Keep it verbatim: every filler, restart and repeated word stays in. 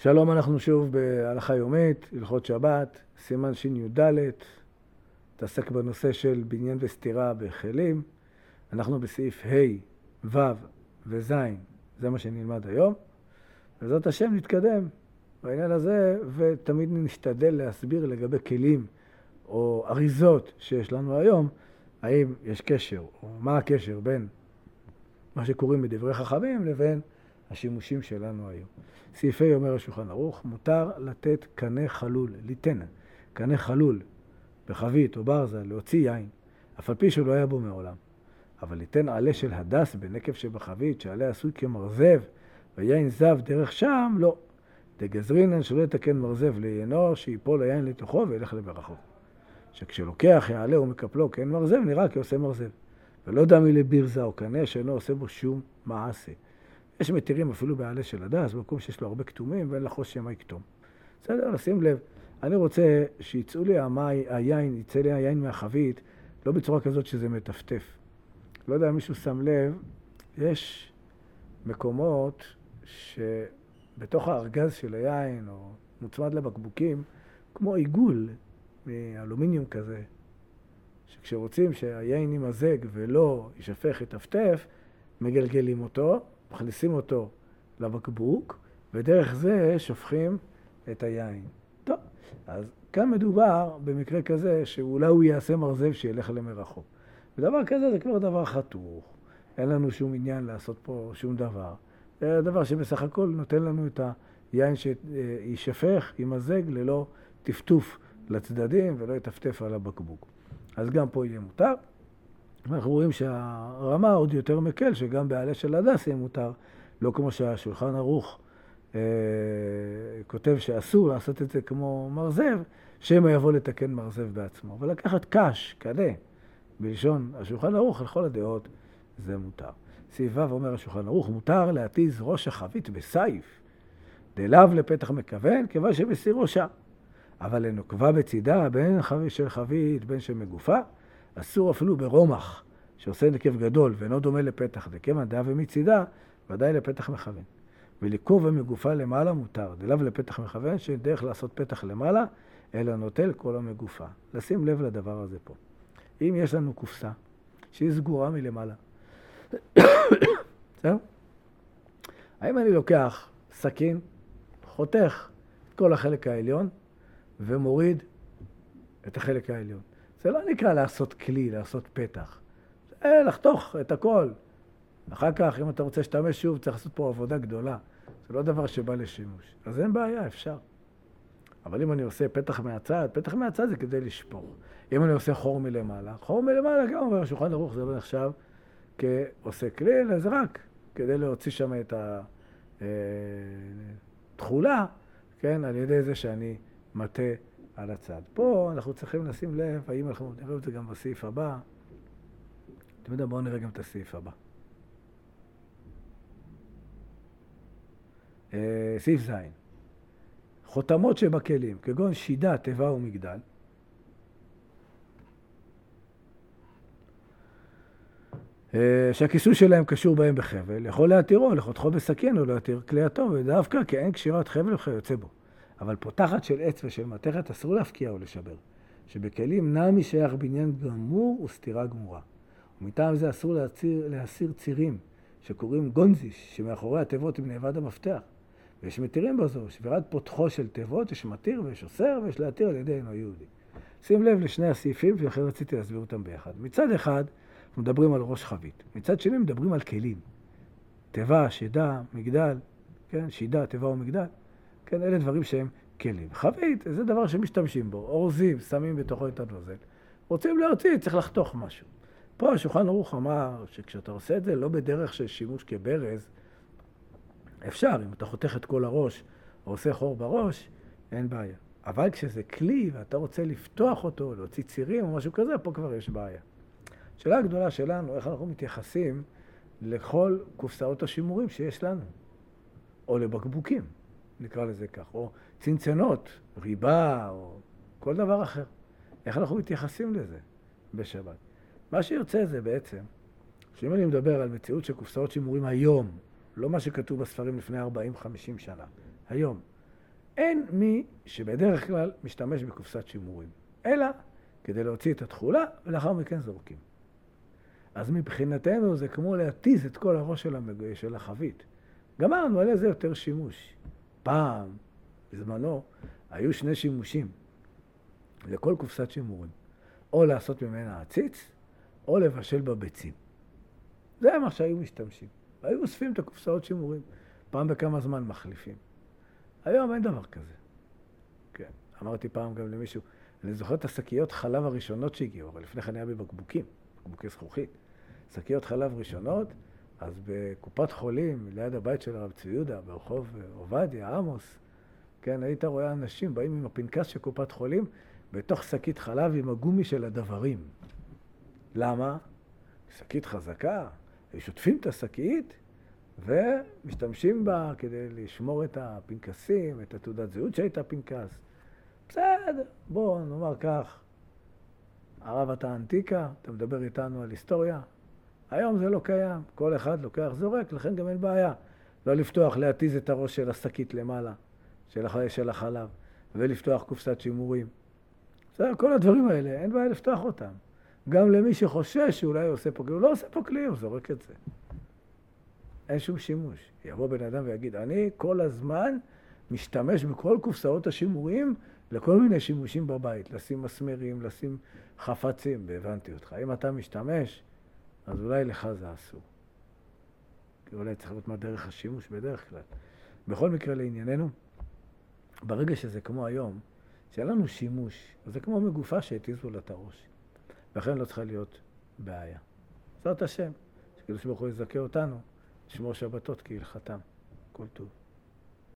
שלום, אנחנו שוב בהלכה יומית, הלכות שבת, סימן שי"ד, תעסק בנושא של בניין וסתירה בכלים. אנחנו בסעיף ה', ו' וז', זה מה שנלמד היום. בעזרת השם נתקדם בעניין הזה, ותמיד נשתדל להסביר לגבי כלים או אריזות שיש לנו היום, האם יש קשר, או מה הקשר בין מה שקוראים בדברי חכמים לבין השימושים שלנו היום. סעיפי אומר השולחן ערוך, מותר לתת קנה חלול, ליתן, קנה חלול בחבית או ברזה, להוציא יין, אף על פי שלא היה בו מעולם. אבל ליתן עלה של הדס בנקב שבחבית, שעלה עשוי כמרזב, ויין זב דרך שם, לא. דגזרינן שלא יתקן מרזב לעיינו, שיפול היין לתוכו וילך לברכו. שכשלוקח יעלה ומקפלו כאין מרזב, נראה כי עושה מרזב. ולא דמי לבירזה או קנה שאינו עושה בו שום מעשה. יש מתירים אפילו בעלה של הדס, במקום שיש לו הרבה כתומים, ואין לחוש שמה יקטום. בסדר, לשים לב. אני רוצה שיצאו לי המי, היין, יצא לי היין מהחבית, לא בצורה כזאת שזה מטפטף. לא יודע, מישהו שם לב, יש מקומות שבתוך הארגז של היין, או מוצמד לבקבוקים, כמו עיגול מאלומיניום כזה, שכשרוצים שהיין יימזג ולא יישפך, יטפטף, מגלגלים אותו, מכניסים אותו לבקבוק, ודרך זה שופכים את היין. טוב, אז כאן מדובר במקרה כזה שאולי הוא יעשה מרזב שילך למרחוק. ודבר כזה זה כבר דבר חתוך. אין לנו שום עניין לעשות פה שום דבר. זה דבר שבסך הכל נותן לנו את היין שישפך, יימזג ללא טפטוף לצדדים ולא יטפטף על הבקבוק. אז גם פה יהיה מותר. אנחנו רואים שהרמה עוד יותר מקל, שגם בעלה של הדס יהיה מותר, לא כמו שהשולחן ערוך אה, כותב שאסור לעשות את זה כמו מרזב, שמא יבוא לתקן מרזב בעצמו. אבל לקחת קש, קנה, בלשון השולחן ערוך, לכל הדעות זה מותר. סעיף ו' אומר השולחן ערוך, מותר להתיז ראש החבית בסייף, דלאו לפתח מכוון, כיוון שבסיר ראשה. אבל לנוקבה בצידה, בין של חבית, בין של מגופה, אסור אפילו ברומח, שעושה נקב גדול ואינו דומה לפתח, דכיוון דאה ומצידה, ודאי לפתח מכוון. וליקוב המגופה למעלה מותר, דלאו לפתח מכוון, שאין דרך לעשות פתח למעלה, אלא נוטל כל המגופה. לשים לב לדבר הזה פה. אם יש לנו קופסה, שהיא סגורה מלמעלה, זהו? האם אני לוקח סכין, חותך את כל החלק העליון, ומוריד את החלק העליון? זה לא נקרא לעשות כלי, לעשות פתח. זה לחתוך את הכל. אחר כך, אם אתה רוצה להשתמש שוב, צריך לעשות פה עבודה גדולה. זה לא דבר שבא לשימוש. אז אין בעיה, אפשר. אבל אם אני עושה פתח מהצד, פתח מהצד זה כדי לשפור. אם אני עושה חור מלמעלה, חור מלמעלה, גם אומר השולחן ערוך, זה לא נחשב כעושה כלי, אלא זה רק כדי להוציא שם את התחולה, כן, על ידי זה שאני מטה על הצד. פה אנחנו צריכים לשים לב, האם אנחנו נראה את זה גם בסעיף הבא. אתם יודעים, בואו נראה גם את הסעיף הבא. אה, סעיף ז'. חותמות שבכלים, כגון שידה, תיבה ומגדל. אה, שהכיסוי שלהם קשור בהם בחבל, יכול להתירו, לחותכו בסכין או להתיר כלייתו, ודווקא כי אין קשירת חבל וכיוצא בו. אבל פותחת של עץ ושל מתכת אסור להפקיע או לשבר, שבכלים נמי שייך בניין גמור וסתירה גמורה. ומטעם זה אסור להסיר, להסיר צירים שקוראים גונזיש, שמאחורי התיבות הם נאבד המפתח. ויש מתירים בזו, שבירת פותחו של תיבות יש מתיר ויש אוסר ויש להתיר על ידי אינו יהודי. שים לב לשני הסעיפים שאחרי רציתי להסביר אותם ביחד. מצד אחד אנחנו מדברים על ראש חבית, מצד שני מדברים על כלים. תיבה, שידה, מגדל, כן? שידה, תיבה ומגדל. כן, אלה דברים שהם כלים. חבית, זה דבר שמשתמשים בו. אורזים, שמים בתוכו את הנוזל. רוצים להוציא, צריך לחתוך משהו. פה השולחן ערוך אמר שכשאתה עושה את זה לא בדרך של שימוש כברז, אפשר, אם אתה חותך את כל הראש או עושה חור בראש, אין בעיה. אבל כשזה כלי ואתה רוצה לפתוח אותו, להוציא צירים או משהו כזה, פה כבר יש בעיה. השאלה הגדולה שלנו, איך אנחנו מתייחסים לכל קופסאות השימורים שיש לנו, או לבקבוקים. נקרא לזה כך, או צנצנות, ריבה, או כל דבר אחר. איך אנחנו מתייחסים לזה בשבת? מה שיוצא זה בעצם, שאם אני מדבר על מציאות של קופסאות שימורים היום, לא מה שכתוב בספרים לפני ארבעים חמישים שנה, היום, אין מי שבדרך כלל משתמש בקופסת שימורים, אלא כדי להוציא את התכולה ולאחר מכן זורקים. אז מבחינתנו זה כמו להתיז את כל הראש של, המג... של החבית. גמרנו על איזה יותר שימוש. פעם, בזמנו, היו שני שימושים לכל קופסת שימורים. או לעשות ממנה עציץ, או לבשל בביצים. זה מה שהיו משתמשים. והיו אוספים את הקופסאות שימורים. פעם בכמה זמן מחליפים. היום אין דבר כזה. כן. אמרתי פעם גם למישהו, אני זוכר את השקיות חלב הראשונות שהגיעו, אבל לפני כן היה בבקבוקים, בקבוקי זכוכית. שקיות חלב ראשונות, אז בקופת חולים, ליד הבית של הרב צבי יהודה, ברחוב עובדיה, עמוס, כן, היית רואה אנשים באים עם הפנקס של קופת חולים, בתוך שקית חלב עם הגומי של הדברים. למה? שקית חזקה, הם שוטפים את השקית ומשתמשים בה כדי לשמור את הפנקסים, את התעודת זהות שהייתה פנקס. בסדר, בואו נאמר כך, הרב אתה אנטיקה, אתה מדבר איתנו על היסטוריה. היום זה לא קיים, כל אחד לוקח זורק, לכן גם אין בעיה. לא לפתוח, להתיז את הראש של השקית למעלה, של, הח... של החלב, ולפתוח קופסת שימורים. בסדר, כל הדברים האלה, אין בעיה לפתוח אותם. גם למי שחושש שאולי הוא עושה פה כלי, הוא לא עושה פה כלי, הוא זורק את זה. אין שום שימוש. יבוא בן אדם ויגיד, אני כל הזמן משתמש בכל קופסאות השימורים לכל מיני שימושים בבית, לשים מסמרים, לשים חפצים, והבנתי אותך. אם אתה משתמש, אז אולי לך זה אסור. כי אולי צריך להיות מה דרך השימוש בדרך כלל. בכל מקרה לענייננו, ברגע שזה כמו היום, שאין לנו שימוש, אז זה כמו מגופה שהתיזו לה את הראש. לכן לא צריכה להיות בעיה. זאת השם, שקדוש ברוך הוא יזכה אותנו, לשמור שבתות כהלכתם. כל טוב.